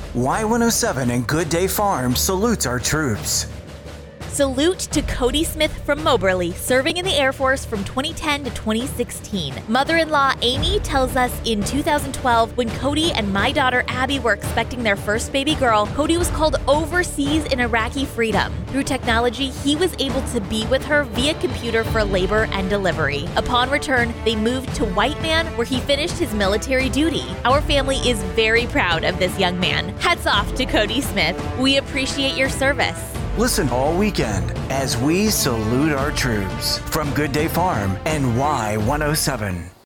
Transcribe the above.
Y107 and Good Day Farm salutes our troops. Salute to Cody Smith from Moberly, serving in the Air Force from 2010 to 2016. Mother-in-law Amy tells us in 2012, when Cody and my daughter Abby were expecting their first baby girl, Cody was called overseas in Iraqi freedom. Through technology, he was able to be with her via computer for labor and delivery. Upon return, they moved to White Man, where he finished his military duty. Our family is very proud of this young man. Hats off to Cody Smith. We appreciate your service. Listen all weekend as we salute our troops from Good Day Farm and Y107.